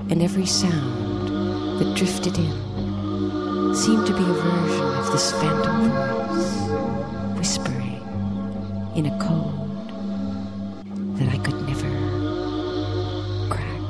and every sound that drifted in seemed to be a version of this phantom voice, whispering in a code that I could never crack.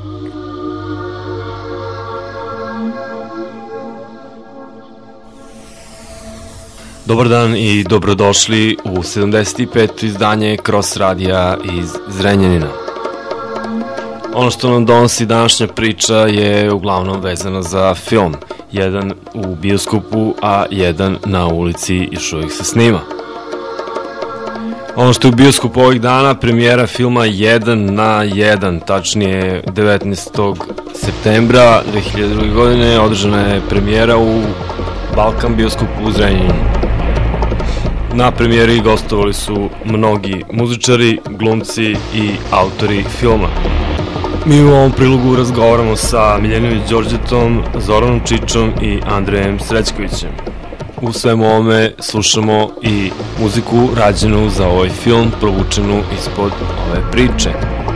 Dobar dan i dobrodošli u 75. izdanje Cross radija iz Zrenjanina. Ono što nam donosi današnja priča je uglavnom vezano za film. Jedan u bioskopu, a jedan na ulici još uvijek se snima. Ono što je u bioskopu ovih dana, premijera filma 1:1, tačnije 19. septembra 2002. godine, održana je premijera u Balkan bioskopu u Zrenjaninu. Na premijeri gostovali su mnogi muzičari, glumci i autori filma. Mi u ovom prilogu razgovaramo sa Miljanović Đorđetom, Zoranom Čičom i Andrejem Srećkovićem. U svemu ovome slušamo i muziku rađenu za ovaj film, provučenu ispod ove priče.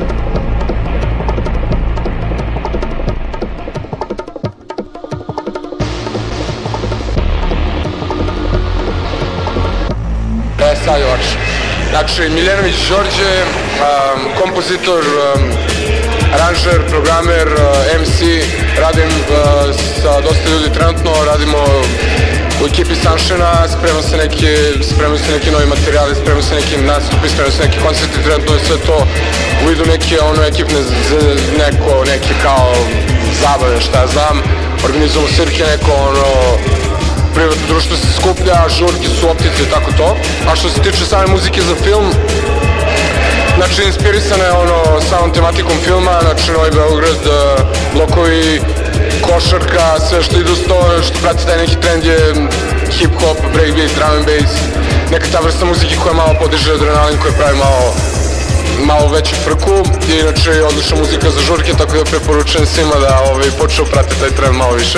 Sad je lakše. Znači, Miljanović Đorđe, kompozitor, aranžer, programer, MC, radim sa dosta ljudi trenutno, radimo u ekipi Sunshine-a, spremaju se neki novi materijali, spremaju se neki nastupi, spremaju se neki koncerti, trenutno je sve to u vidu neke ekipne, neke kao zabave, šta ja znam, organizujemo svirke, privatno društvo se skuplja, žurke su, optice i tako to. A što se tiče same muzike za film, znači inspirisana je samom tematikom filma, znači Novi Beograd, blokovi, košarka, sve što ide uz to, što prati taj neki trend je hip-hop, breakbeat, drum and bass, neka ta vrsta muzike koja malo podiže adrenalin, koja pravi malo veću frku. I inače je odlična muzika za žurke, tako da preporučujem svima da počnu pratiti taj trend malo više.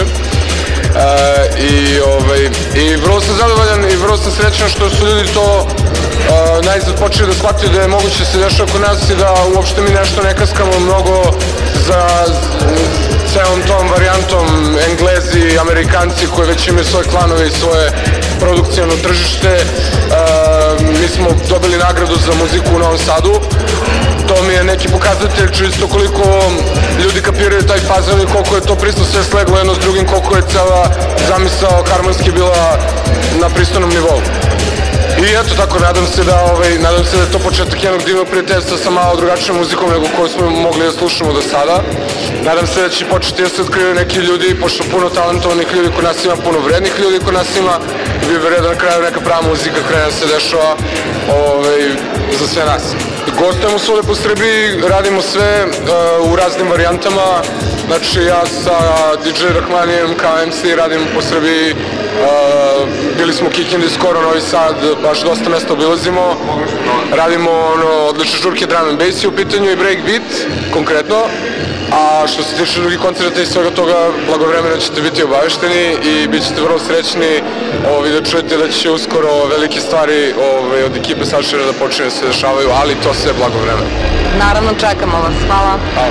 I vrlo sam zadovoljan i vrlo sam srećan što su ljudi to najzad počeli da shvataju da je moguće se dešava kod nas i da uopšte mi nešto ne kaskamo mnogo za celom tom varijantom. Englezi, Amerikanci koji već imaju svoje klanove i svoje produkcijno tržište. Mi smo dobili nagradu za muziku u Novom Sadu. To mi je neki pokazatelj čisto koliko ljudi kapiraju taj fazon i koliko je to prisno sve sleglo jedno s drugim, koliko je cela zamisao harmonski bila na pristojnom nivou. I eto tako, nadam se da je to početak jednog divnog prijateljstva sa malo drugačijom muzikom nego koju smo mogli da slušamo do sada. Nadam se da će početi da se otkrivaju neki ljudi, pošto puno talentovanih ljudi kod nas ima, puno vrednih ljudi kod nas ima, i bi vredno na kraju neka prava muzika krene da se dešava za sve nas. Gostujemo svode po Srbiji, radimo sve u raznim varijantama. Znači ja sa DJ Rahmanijem kao MC radim po Srbiji, bili smo u Kikindi, skoro Novi Sad, baš dosta mesta obilazimo. Radimo odlične žurke, drum and bass je u pitanju i breakbeat konkretno. A što se tiče drugih koncerta i svega toga, blagovremeno ćete biti obavešteni i bit ćete vrlo srećni da čujete da će uskoro velike stvari od ekipe Sunshine da počne se dešavaju, ali to sve blagovremeno. Naravno, čekamo vas. Hvala. Hvala.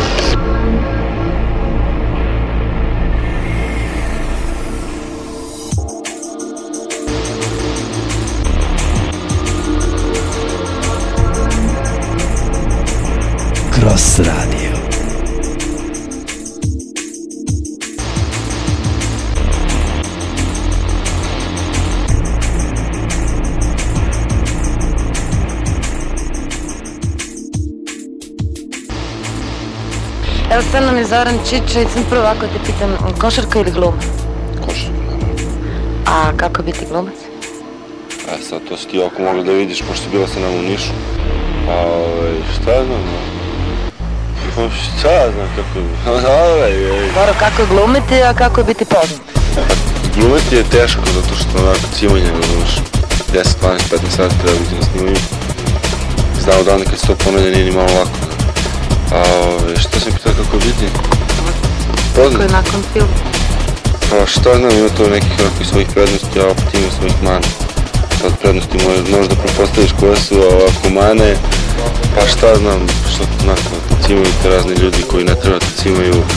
Cross radio. Evo sad nam je Zoran Čiča i sam prvo ovako te pitam, košarka ili gluma? Košarka. A kako biti glumac? Sad to si ti oko mogla da vidiš, pošto bila sam nam u Nišu. Šta ja znam? Šta ja znam kako je? Dobro, kako je glumiti, a kako je biti poznat? Glumiti je teško, zato što onako cimanje, 10, 12, 15 sati treba biti na snimanju. Znao dan kad se to ponavlja nije ni malo lako. Šta sam pitao kako biti? Kako je nakon filma? Pa šta znam, ima to nekih svojih prednosti, a opet ima svojih mana. Sad prednosti možda propostaviš koje su ovako mane, pa šta znam, što onako cimaju te razni ljudi koji ne treba da cimaju,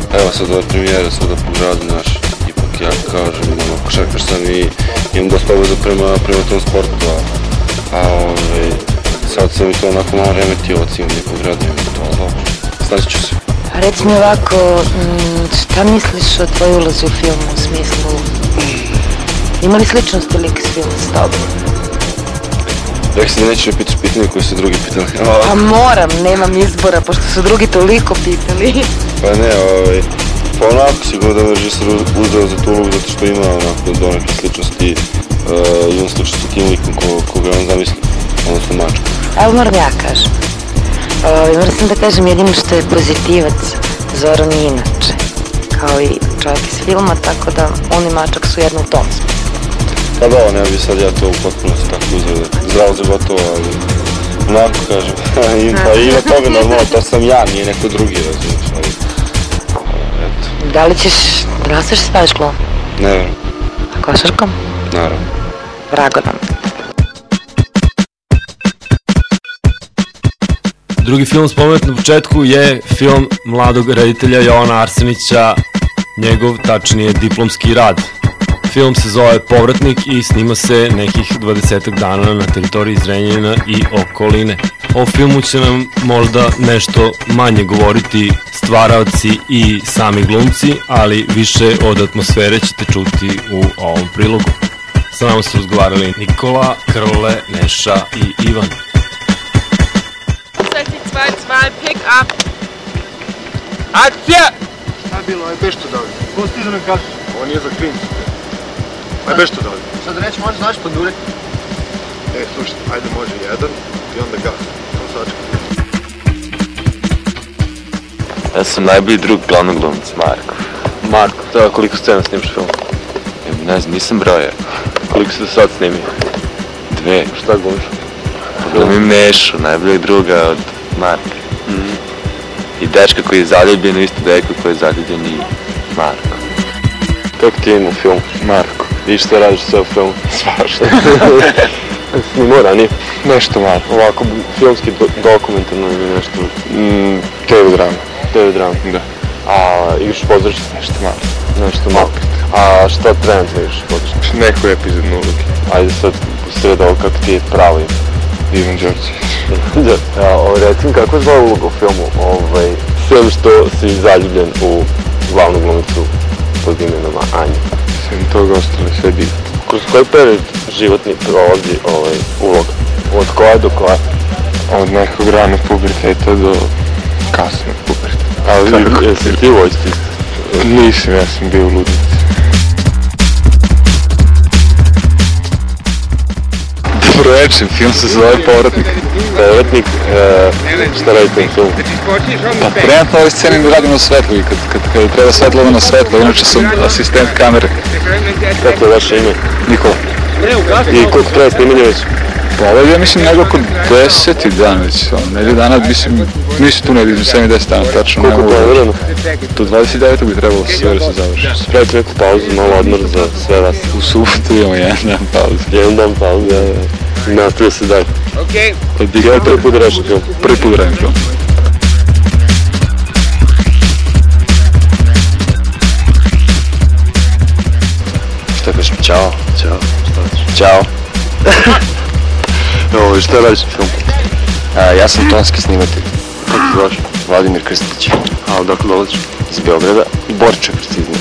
Evo sad ove premijere, sada po gradu naš, ipak ja kažem, košarkaš sam i imam dosta obaveza prema tom sportu, a sad sam i to onako malo remetio, imam i po gradu, imam to, dobro, snaći ću se. Reci mi ovako, šta misliš o tvojoj ulazi u film, u smislu, ima li sličnosti lik s filmom s tobom? Rekli si da nećeš me pitaš pitanje koje su drugi pitali. Pa moram, nemam izbora, pošto su drugi toliko pitali. Pa ne, pa onako sigurno da me režisar uzeo za tu ulogu zato što ima onako donekle sličnosti, imam sličnost sa tim likom koga on zamisli, odnosno Mačka. Evo moram ja kažem. Moram sam da kažem jedino što je pozitivac Zoran i inače, kao i čovjek iz filma, tako da on i Mačak su jedno u tom smislu. Pa da, ne bi sad ja to u potpunosti tako uzeo, zdravo za gotovo, ali onako kažem, ima toga normalno, to sam ja, nije neko drugi, razumiješ, ali eto. Da li ćeš se baviš glumom? Ne verujem. A košarkom? Naravno. Vrago nam. Drugi film spomenut na početku je film mladog reditelja Jovana Arsenića, njegov tačnije diplomski rad. Film se zove Povratnik i snima se nekih 20 dana na teritoriji Zrenjanina i okoline. O filmu će nam možda nešto manje govoriti stvaraoci i sami glumci, ali više od atmosfere ćete čuti u ovom prilogu. Sa nama su razgovarali Nikola, Krle, Neša i Ivan. 2, 2, pick up. Akcija! Šta je bilo, aj beš to dali? Ko stiže nam kažeš? Ovo nije za klincu. Aj beš to dali. Sad reći može znaš pandure? Slušaj, ajde može jedan i onda gas. Samo sačka. Ja sam najbolji drug glavnog glumca, Marko. Marko, da, koliko scena snimaš film? Ne znam, nisam broja. Koliko si do sad snimio? 2. Šta glumiš? Glumim Nešu, najboljeg druga od Marka. I dečka koji je zaljubljen u istu deku koji je zaljubljen i Marko. Kako ti je ime u filmu? Marko. I šta radiš sve u filmu? Svašta. Snimao ranije? Nešto malo. Ovako filmski dokumentarno ili nešto? TV drama. TV drama? Da. A igraš u pozorištu? Nešto malo. A šta trenutno igraš u pozorištu? Neku epizodnu ulogu. Ajde sad u sred ovo kako ti je pravo ime. Ivan Đorđević. Recimo, kako je zvala uloga u filmu? Sve što si zaljubljen u glavnu glumicu pod imenom Anja. Sem toga ostalo sve divno. Kroz koji period životni prolazi uloga? Od koja do koja? Od nekog ranog puberteta do kasnog puberteta. Ali jesi ti u vojsci? Nisam, ja sam bio u ludnici. Dobro večer, film se zove Povratnik. Povratnik, šta radite u filmu? Pa trenutno ovoj sceni ne radimo svetlo i kad treba svetlovano svetlo, inače sam asistent kamere. Kako je vaše ime? Nikola. I koliko treba snimanje već? Pa ovo je, ja mislim, nekako 10 dan već, nedelju dana, mislim tu negdje 7-10 dana, tačno. Koliko planirano? Do 29. bi trebalo sve da se završi. Spravite neku pauzu, malo odmor za sve vas. U subotu imamo jedan dan pauzu. Jedan dan pauzu, ja. Nastavio se dalje. Okay. Ja prvi put da radim film. Prvi put da radim film. Šta kažeš? Ćao. Ćao. Ćao. Šta radiš u filmu? Ja sam tonski snimatelj. Kako se zvaš? Vladimir Krstić. A odakle dolaziš? Iz Beograda. Borče, preciznije.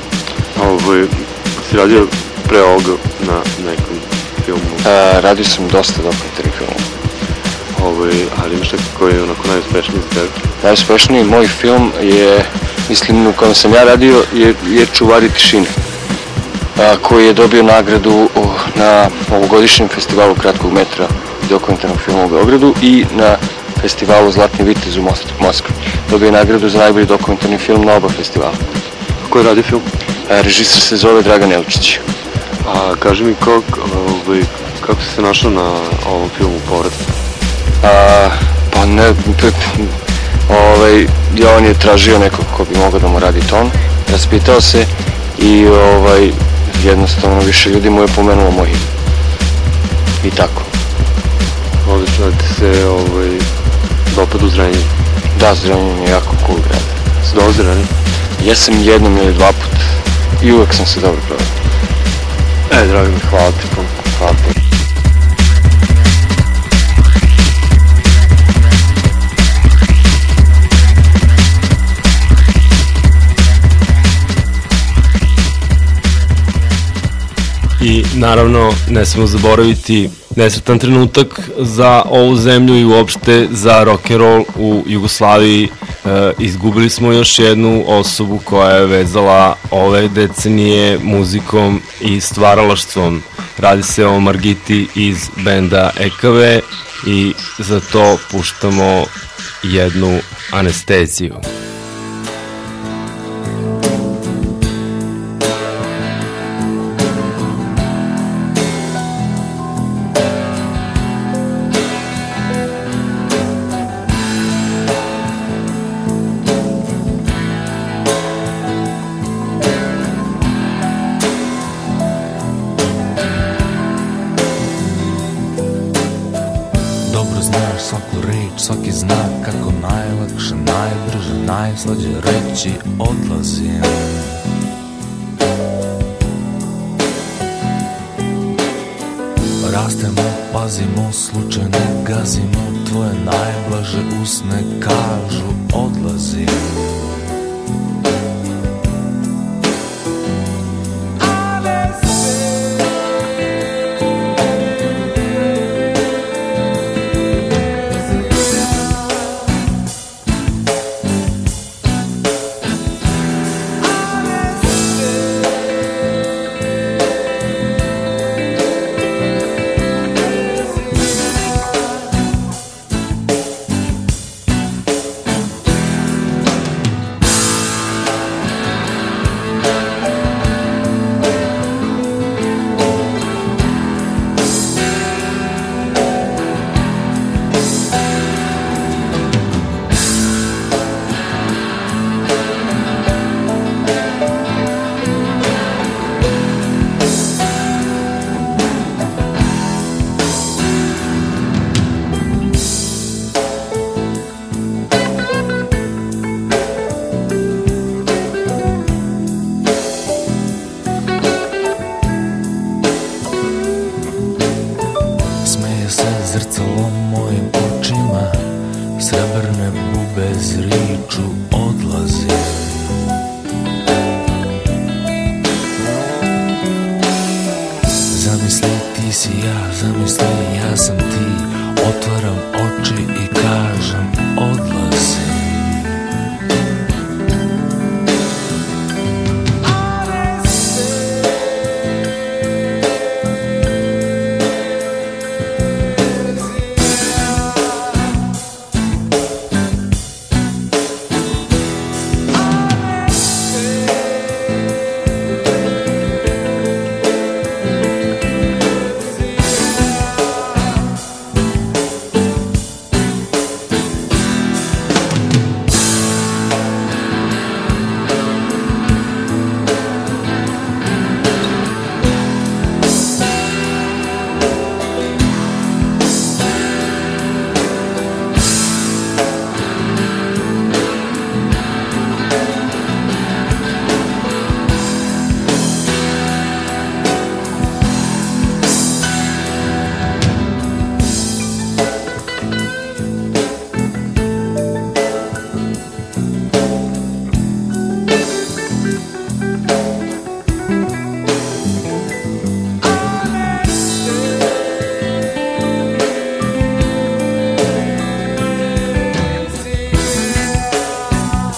Si radio pre ovoga na nekom filmu? Radio sam dosta dokumentarnih filmova. Ali imaš neki koji je onako najuspešniji za tebe? Najuspešniji moj film je, mislim, u kojem sam ja radio, je Čuvari tišine, koji je dobio nagradu na ovogodišnjem festivalu kratkog metra dokumentarnog filma u Beogradu i na festivalu Zlatni vitez u Moskvi. Dobio je nagradu za najbolji dokumentarni film na oba festivala. Ko je radio film? Režisar se zove Dragan Elčić. A kaži mi kako si se našao na ovom filmu Povratnik? Pa ne, on je tražio nekog ko bi mogao da mu radi ton, raspitao se i jednostavno više ljudi mu je pomenulo moj ime. I tako. Odlično da ti se dopad u Zrenjaninu. Da, Zrenjanin je jako cool grad. Si dolazi ranije? Jesam jednom ili dva put i uvek sam se dobro proveo. Drago mi, hvala ti puno. Hvala puno. I naravno ne smemo zaboraviti nesretan trenutak za ovu zemlju i uopšte za rock and roll u Jugoslaviji. Izgubili smo još jednu osobu koja je vezala ove decenije muzikom i stvaralaštvom. Radi se o Margiti iz benda EKV i za to puštamo jednu Anesteziju. Svaki znak kako najlakše, najbrže, najslađe reći odlazim. Rastemo, pazimo, slučajno gazimo, tvoje najblaže usne kažu odlazim.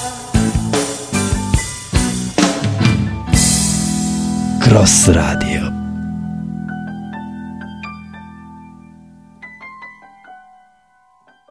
Cross Radio.